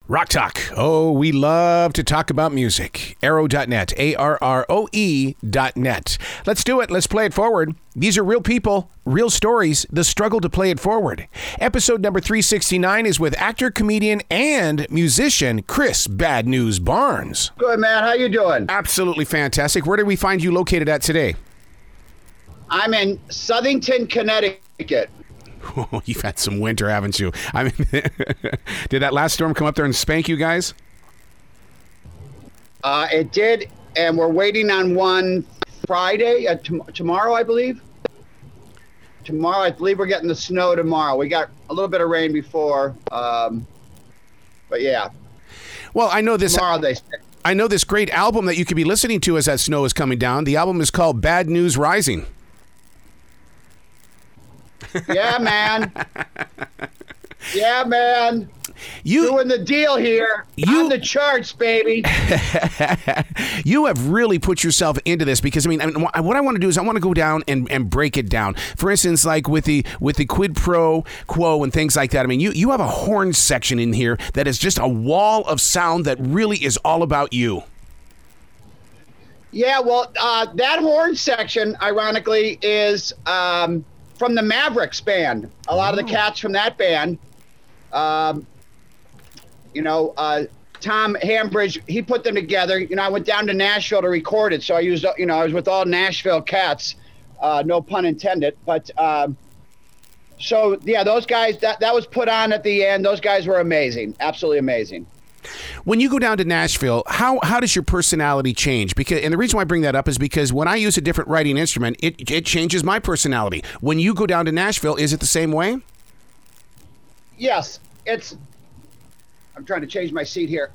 Rock Talk. Oh, we love to talk about music. Arroe.net. ARROE.net. Let's do it. Let's play it forward. These are real people, real stories, the struggle to play it forward. Episode number 369 is with actor, comedian, and musician Chris Bad News Barnes. Good, man. How you doing? Absolutely fantastic. Where did we find you located at today? I'm in Southington, Connecticut. Oh, you've had some winter, haven't you? I mean, did that last storm come up there and spank you guys? It did, and we're waiting on one Friday, tomorrow, I believe. Tomorrow, I believe we're getting the snow tomorrow. We got a little bit of rain before, but yeah. Well, I know this. Tomorrow, they say. I know this great album that you could be listening to as that snow is coming down. The album is called Bad News Rising. Yeah, man. Yeah, man. Doing the deal here. On the charts, baby. You have really put yourself into this because, I mean, what I want to do is I want to go down and break it down. For instance, like with the quid pro quo and things like that. I mean, you have a horn section in here that is just a wall of sound that really is all about you. Yeah, well, that horn section, ironically, is from the Mavericks band. A lot of the cats from that band, Tom Hambridge, he put them together. I went down to Nashville to record it, so I used, I was with all Nashville cats, no pun intended. But so yeah, those guys, that was put on at the end. Those guys were amazing, absolutely amazing. When you go down to Nashville, how does your personality change? And the reason why I bring that up is because when I use a different writing instrument, it changes my personality. When you go down to Nashville, is it the same way? Yes, I'm trying to change my seat here.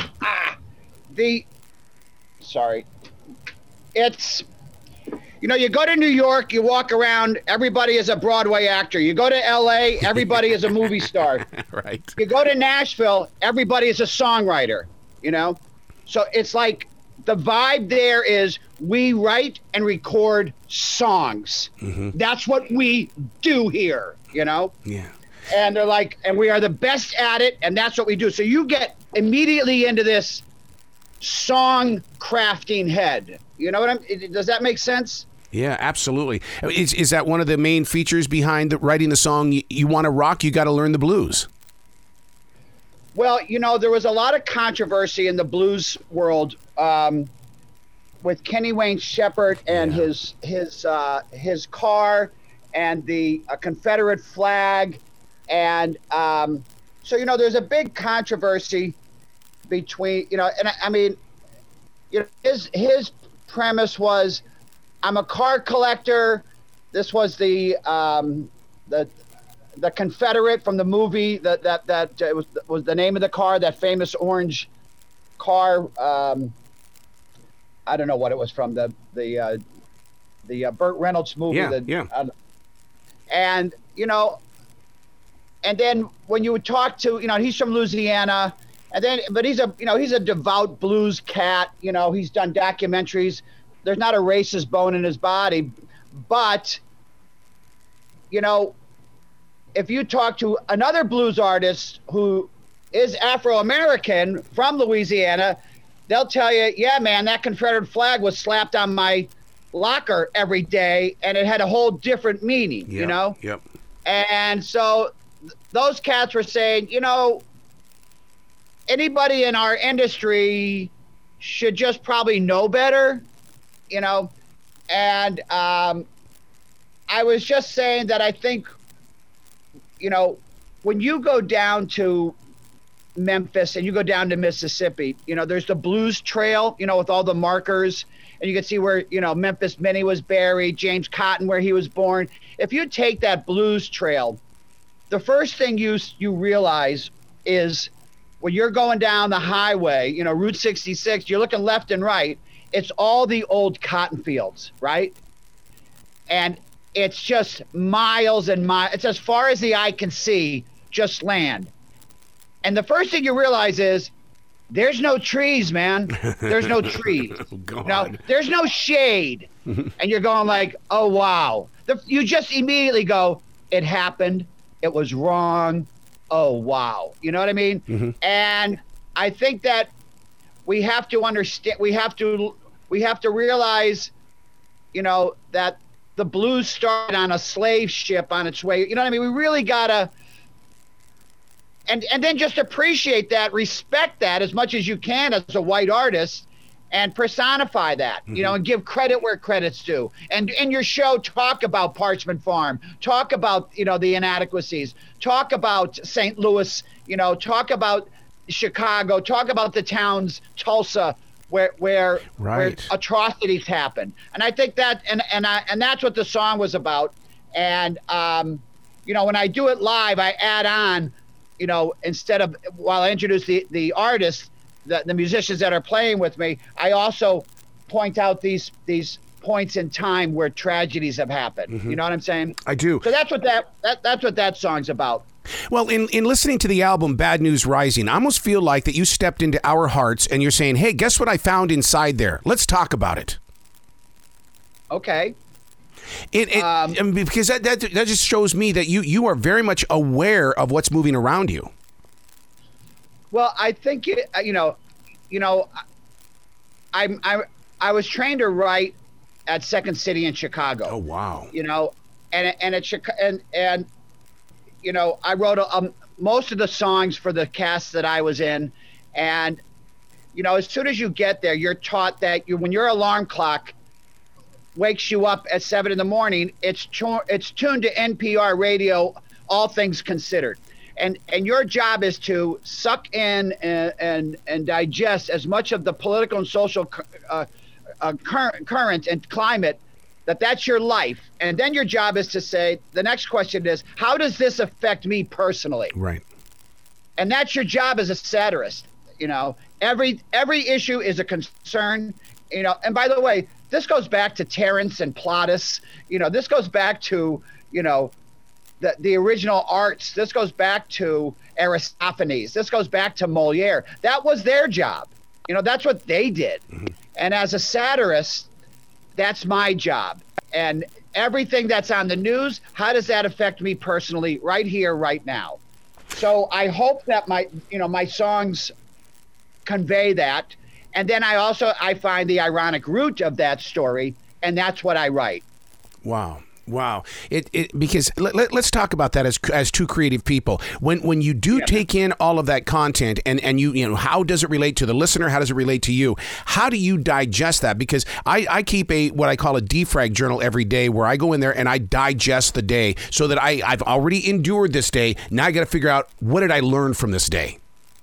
It's, you go to New York, you walk around, everybody is a Broadway actor. You go to LA, everybody is a movie star. Right. You go to Nashville, everybody is a songwriter, So it's like the vibe there is we write and record songs. Mm-hmm. That's what we do here, Yeah. And they're like, and we are the best at it, and that's what we do. So you get immediately into this song crafting head. You know what does that make sense? Yeah, absolutely. Is that one of the main features behind writing the song? You want to rock, you got to learn the blues. Well, there was a lot of controversy in the blues world with Kenny Wayne Shepherd and his car and the Confederate flag. And so, there's a big controversy between, and I mean, his premise was, I'm a car collector. This was the Confederate from the movie that was the name of the car, that famous orange car. I don't know what it was from, the Burt Reynolds movie. And then when you would talk to, he's from Louisiana, but he's a devout blues cat. He's done documentaries. There's not a racist bone in his body, but, if you talk to another blues artist who is Afro-American from Louisiana, they'll tell you, yeah, man, that Confederate flag was slapped on my locker every day, and it had a whole different meaning, Yep. And so those cats were saying, anybody in our industry should just probably know better, and I was just saying that I think, when you go down to Memphis and you go down to Mississippi, there's the Blues Trail, with all the markers, and you can see where, Memphis Minnie was buried, James Cotton, where he was born. If you take that Blues Trail, the first thing you realize is when you're going down the highway, Route 66, you're looking left and right, it's all the old cotton fields, right? And it's just miles and miles. It's as far as the eye can see, just land. And the first thing you realize is there's no trees, man. There's no trees. Oh, God. No, there's no shade. And you're going like, oh, wow. You just immediately go, it happened. It was wrong. oh, wow. You know what I mean? Mm-hmm. And I think that we have to understand, we have to realize, you know, that the blues started on a slave ship on its way. You know what I mean? We really gotta, and then just appreciate that, respect that as much as you can as a white artist, and personify that, you know, and give credit where credit's due. And in your show, talk about Parchment Farm, talk about, you know, the inadequacies, talk about St. Louis, you know, talk about Chicago, talk about the towns, Tulsa, where atrocities happen. And I think that, and that's what the song was about. And, you know, when I do it live, I add on, you know, instead of, while I introduce the artists, the musicians that are playing with me, I also point out these points in time where tragedies have happened. Mm-hmm. You know what I'm saying? I do. So that's what that song's about. Well, in listening to the album Bad News Rising, I almost feel like that you stepped into our hearts and you're saying, hey, guess what I found inside there? Let's talk about it. Okay. Because that just shows me that you are very much aware of what's moving around you. Well, I think I was trained to write at Second City in Chicago. Oh wow! You know, and you know, I wrote most of the songs for the cast that I was in, and you know, as soon as you get there, you're taught that when your alarm clock wakes you up at 7 a.m, it's tuned to NPR radio, All Things Considered. And your job is to suck in and digest as much of the political and social current and climate that's your life. And then your job is to say, the next question is, how does this affect me personally? Right. And that's your job as a satirist. You know, every issue is a concern. You know, and by the way, this goes back to Terence and Plautus. You know, this goes back to, you know, the original arts. This goes back to Aristophanes. This goes back to Moliere. That was their job. You know, that's what they did. Mm-hmm. And as a satirist, that's my job. And everything that's on the news, how does that affect me personally right here, right now? So I hope that my songs convey that. And then I find the ironic root of that story, and that's what I write. Wow. Because let's talk about that as two creative people. When you do take in all of that content and you know, how does it relate to the listener? How does it relate to you? How do you digest that? Because I keep what I call a defrag journal every day, where I go in there and I digest the day, so that I've already endured this day. Now I got to figure out, what did I learn from this day?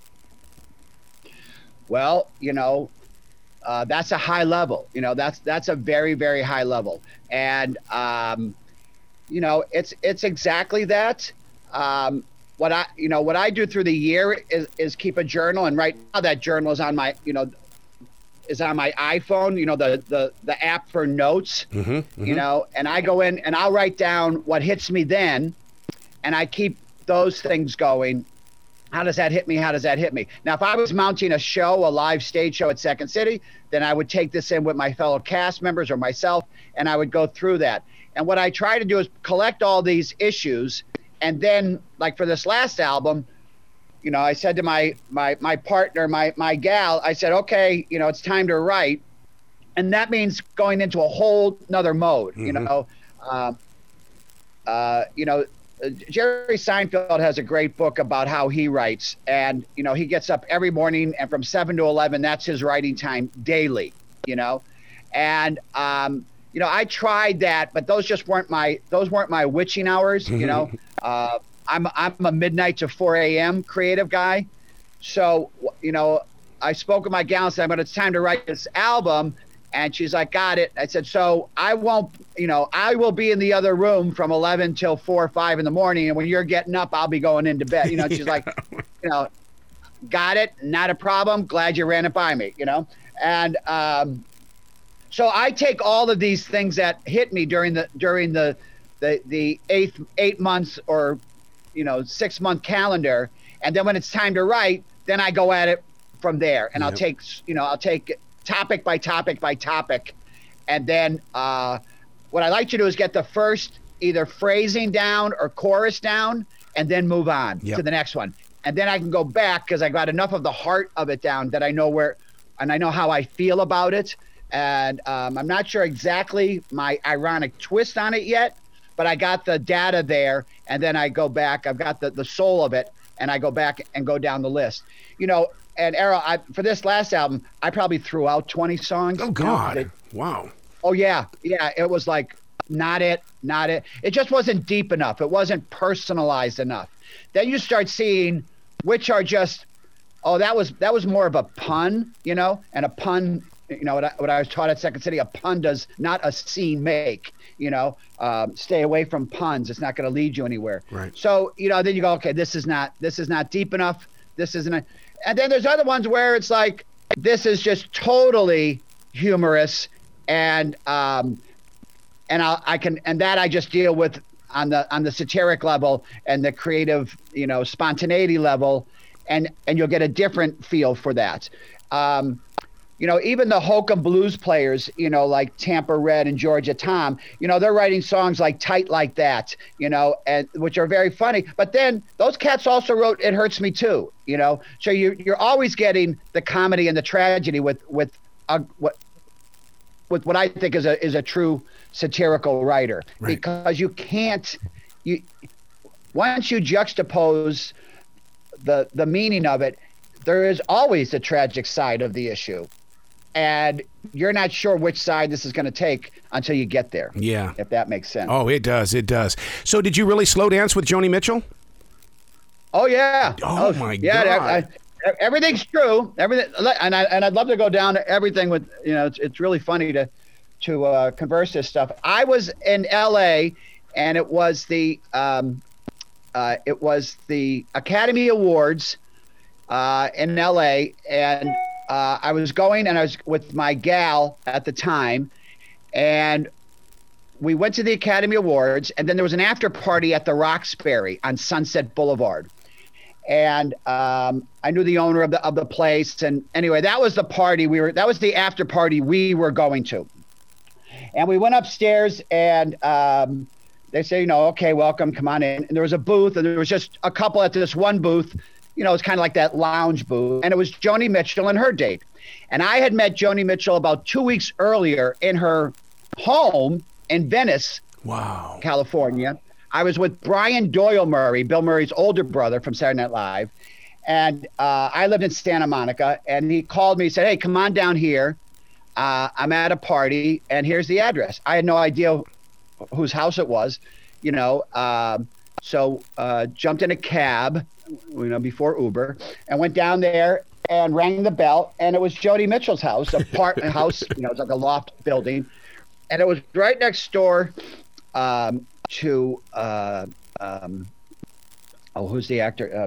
Well, you know, that's a high level. You know, that's a very, very high level. And, you know, it's exactly that. What I do through the year is keep a journal. And right now that journal is on my iPhone, you know, the app for notes, you know, and I go in and I'll write down what hits me then, and I keep those things going. How does that hit me? How does that hit me? Now, if I was mounting a live stage show at Second City, then I would take this in with my fellow cast members or myself, and I would go through that. And what I try to do is collect all these issues. And then, like for this last album, you know, I said to my partner, my gal, I said, okay, you know, it's time to write. And that means going into a whole nother mode, you know. You know, Jerry Seinfeld has a great book about how he writes, and you know, he gets up every morning, and from 7 to 11, that's his writing time daily, you know. And you know, I tried that, but those weren't my witching hours, you know. I'm a midnight to 4 a.m. creative guy, so you know, I spoke with my gal and said, but it's time to write this album. And she's like, got it. I said, so I will be in the other room from 11 till 4 or 5 in the morning. And when you're getting up, I'll be going into bed. You know, she's like, you know, got it. Not a problem. Glad you ran it by me, you know? And so I take all of these things that hit me during the 8 months or, you know, 6 month calendar. And then when it's time to write, then I go at it from there. And I'll take topic by topic by topic. And then what I like to do is get the first either phrasing down or chorus down, and then move on to the next one. And then I can go back because I got enough of the heart of it down that I know where, and I know how I feel about it. And I'm not sure exactly my ironic twist on it yet, but I got the data there. And then I go back, I've got the soul of it, and I go back and go down the list. You know, and Errol, for this last album, I probably threw out 20 songs. Oh, God. Wow. Oh, yeah. Yeah, it was like, not it. It just wasn't deep enough. It wasn't personalized enough. Then you start seeing which are just, that was more of a pun, you know, and a pun, you know, what I was taught at Second City, a pun does not a scene make, you know, stay away from puns. It's not going to lead you anywhere. Right. So, you know, then you go, okay, this is not deep enough. This isn't, and then there's other ones where it's like, this is just totally humorous. And I just deal with on the satiric level and the creative, you know, spontaneity level, and you'll get a different feel for that. You know, even the Hokum blues players, you know, like Tampa Red and Georgia Tom, you know, they're writing songs like Tight Like That, you know, and which are very funny. But then those cats also wrote It Hurts Me Too, you know. So you're always getting the comedy and the tragedy with what I think is a true satirical writer, right. Because once you juxtapose the meaning of it, there is always a tragic side of the issue, and you're not sure which side this is going to take until you get there. Yeah, if that makes sense. Oh, it does. So did you really slow dance with Joni Mitchell? Oh yeah. Oh my God. Everything's true. Everything, and I'd love to go down to everything with, you know, it's really funny to converse this stuff. I was in L.A. and it was the Academy Awards in L.A. and I was going, and I was with my gal at the time, and we went to the Academy Awards, and then there was an after party at the Roxbury on Sunset Boulevard. And I knew the owner of the place, and anyway, that was the party that was the after party we were going to. And we went upstairs, and they say, you know, okay, welcome, come on in. And there was a booth, and there was just a couple at this one booth. You know, it's kind of like that lounge booth, and it was Joni Mitchell and her date. And I had met Joni Mitchell about 2 weeks earlier in her home in Venice, wow, California. I was with Brian Doyle Murray, Bill Murray's older brother from Saturday Night Live. And I lived in Santa Monica, and he called me, said, hey, come on down here. I'm at a party, and here's the address. I had no idea whose house it was, you know. So jumped in a cab, you know, before Uber, and went down there and rang the bell, and it was Joni Mitchell's house, apartment house, you know, it's like a loft building. And it was right next door to who's the actor?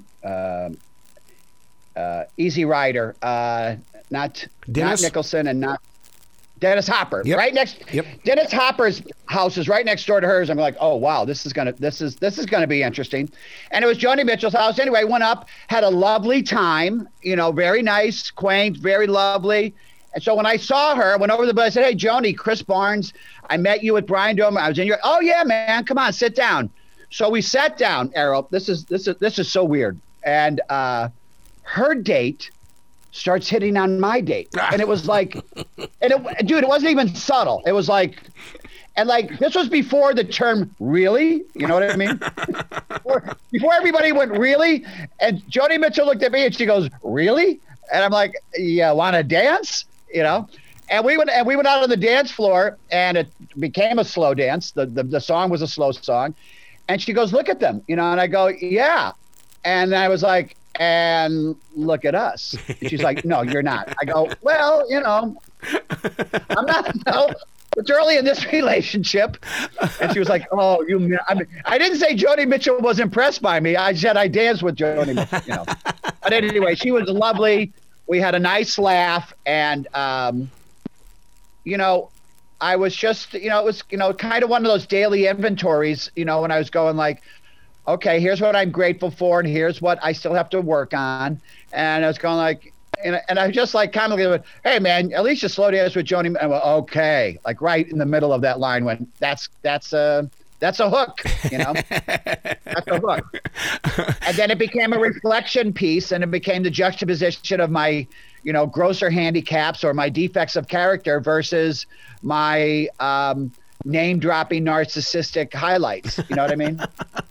Easy Rider, not Nicholson and not Dennis Hopper. Yep. Right next. Yep. Dennis Hopper's house is right next door to hers. I'm like, oh wow, this is gonna be interesting. And it was Joni Mitchell's house. Anyway, went up, had a lovely time. You know, very nice, quaint, very lovely. And so when I saw her, I went over to the bed. I said, hey, Joni, Chris Barnes, I met you at Brian Domer. I was in your. Oh yeah, man, come on, sit down. So we sat down, Errol. This is so weird. And her date starts hitting on my date, and it was like, dude, it wasn't even subtle. It was like, and like this was before the term "really," you know what I mean? before everybody went really, and Joni Mitchell looked at me and she goes, "Really?" And I'm like, "Yeah, want to dance?" You know? And we went out on the dance floor, and it became a slow dance. The song was a slow song, and she goes, "Look at them," you know, and I go, "Yeah," and I was like, and look at us. And she's like, no, you're not. I go, well, you know, I'm not. No, it's early in this relationship. And she was like, oh, I didn't say Joni Mitchell was impressed by me. I said I danced with Joni Mitchell, you know. But anyway, she was lovely. We had a nice laugh. And, you know, I was just, you know, it was, you know, kind of one of those daily inventories, you know, when I was going like, okay, here's what I'm grateful for, and here's what I still have to work on. And I was going like, and I just like kind of like, hey man, at least you slow dance with Joni. And I went, okay, like right in the middle of that line when that's That's a hook, That's a hook. And then it became a reflection piece, and it became the juxtaposition of my, grosser handicaps or my defects of character versus my name-dropping narcissistic highlights. You know what I mean?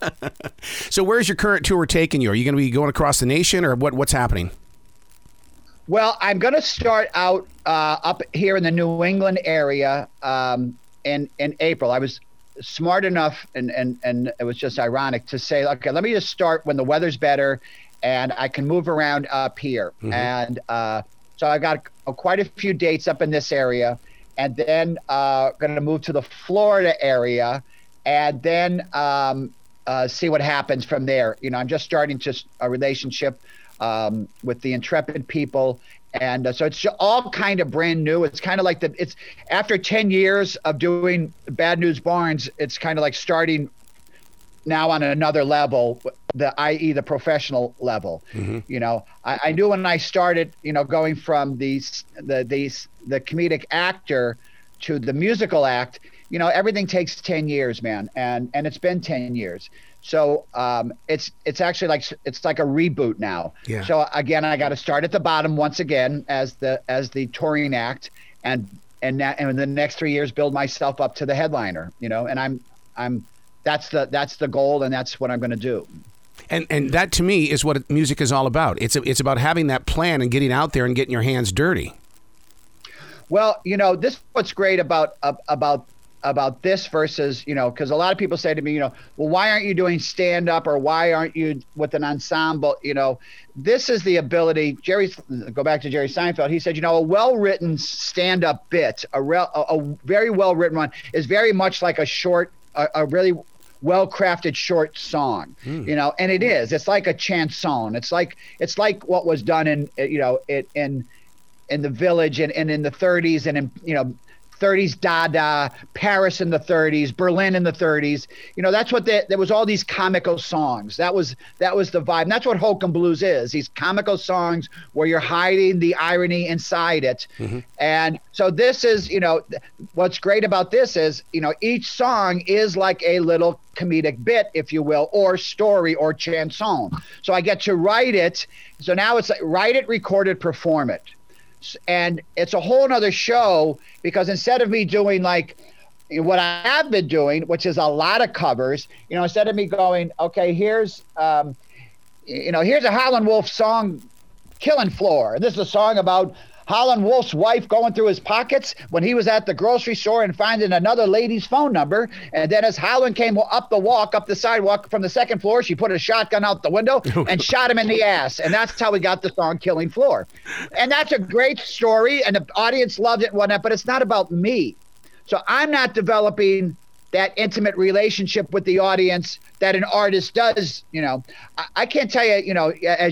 So where's your current tour taking you? Are you going to be going across the nation, or what's happening? Well, I'm going to start out up here in the New England area in April. I was smart enough, and it was just ironic to say, okay, let me just start when the weather's better and I can move around up here. Mm-hmm. And so I got quite a few dates up in this area, and then going to move to the Florida area, and then see what happens from there. I'm just starting a relationship with the Intrepid people. And so it's all kind of brand new. It's kind of like it's after 10 years of doing Bad News Barnes, it's kind of like starting now on another level, i.e. the professional level. Mm-hmm. I knew when I started, going from the comedic actor to the musical act, everything takes 10 years, man. And it's been 10 years. So it's actually like a reboot now. Yeah. So again, I got to start at the bottom once again as the touring act, and in the next 3 years build myself up to the headliner. And that's the goal, and that's what I'm going to do. And that to me is what music is all about. It's about having that plan and getting out there and getting your hands dirty. Well, this is what's great about this versus, because a lot of people say to me, well, why aren't you doing stand up, or why aren't you with an ensemble? This is the ability. Go back to Jerry Seinfeld. He said, a well-written stand up bit, a very well-written one is very much like a really well-crafted short song, and it is. It's like a chanson. It's like what was done in the Village and in the 30s, and in 30s Dada, Paris in the 30s, Berlin in the 30s. That's what there was all these comical songs. That was the vibe. And that's what Hokum Blues is. These comical songs where you're hiding the irony inside it. Mm-hmm. And so this is, what's great about this is, each song is like a little comedic bit, if you will, or story or chanson. So I get to write it. So now it's like write it, record it, perform it. And it's a whole nother show, because instead of me doing like what I have been doing, which is a lot of covers, instead of me going, okay, here's a Howlin' Wolf song, Killing Floor. And this is a song about Howlin' Wolf's wife going through his pockets when he was at the grocery store and finding another lady's phone number. And then as Howlin' came up the sidewalk from the second floor, she put a shotgun out the window and shot him in the ass. And that's how we got the song Killing Floor. And that's a great story, and the audience loved it and whatnot, but it's not about me. So I'm not developing that intimate relationship with the audience that an artist does. I can't tell you, as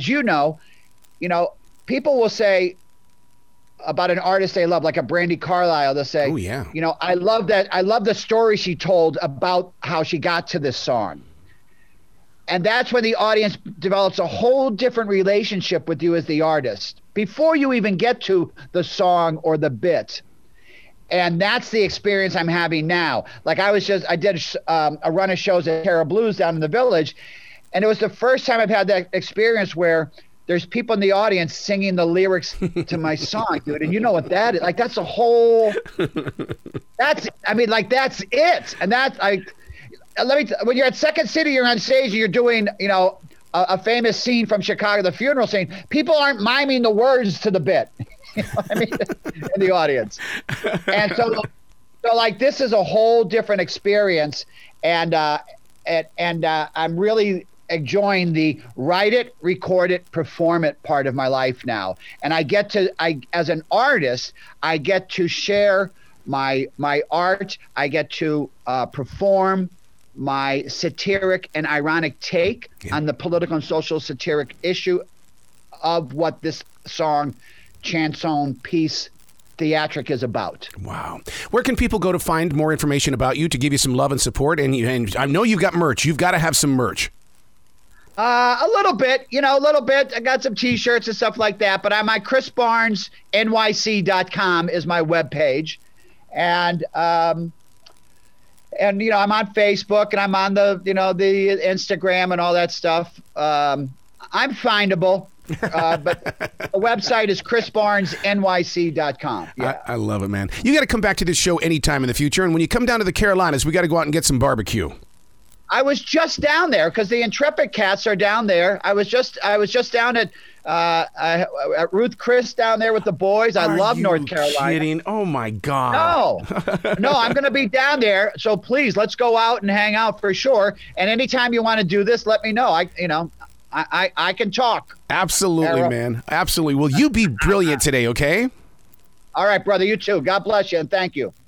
people will say about an artist they love, like a Brandi Carlile, they'll say, "Oh yeah, I love that. I love the story she told about how she got to this song." And that's when the audience develops a whole different relationship with you as the artist before you even get to the song or the bit. And that's the experience I'm having now. Like I did a run of shows at Terra Blues down in the Village, and it was the first time I've had that experience where there's people in the audience singing the lyrics to my song, dude. And you know what that is? Like, that's a whole, that's it. And that's like, when you're at Second City, you're on stage and you're doing, a famous scene from Chicago, the funeral scene. People aren't miming the words to the bit, in the audience. And so like, this is a whole different experience. And I'm really enjoying the write it, record it, perform it part of my life now. And as an artist, I get to share my art. I get to perform my satiric and ironic take on the political and social satiric issue of what this song, chanson, piece, theatric is about. Wow. Where can people go to find more information about you, to give you some love and support? And I know you've got merch. You've got to have some merch. A little bit. I got some T-shirts and stuff like that. But my ChrisBarnesNYC.com is my webpage. And And, I'm on Facebook and I'm on the Instagram and all that stuff. I'm findable. But the website is chrisbarnesnyc.com. Yeah. I love it, man. You got to come back to this show anytime in the future. And when you come down to the Carolinas, we got to go out and get some barbecue. I was just down there because the Intrepid Cats are down there. I was just down at Ruth Chris down there with the boys. I love North Carolina. Kidding? Oh my God. No, I'm going to be down there. So please, let's go out and hang out for sure. And anytime you want to do this, let me know. I can talk. Absolutely, man. Absolutely. Well, you be brilliant today, okay? All right, brother. You too. God bless you and thank you.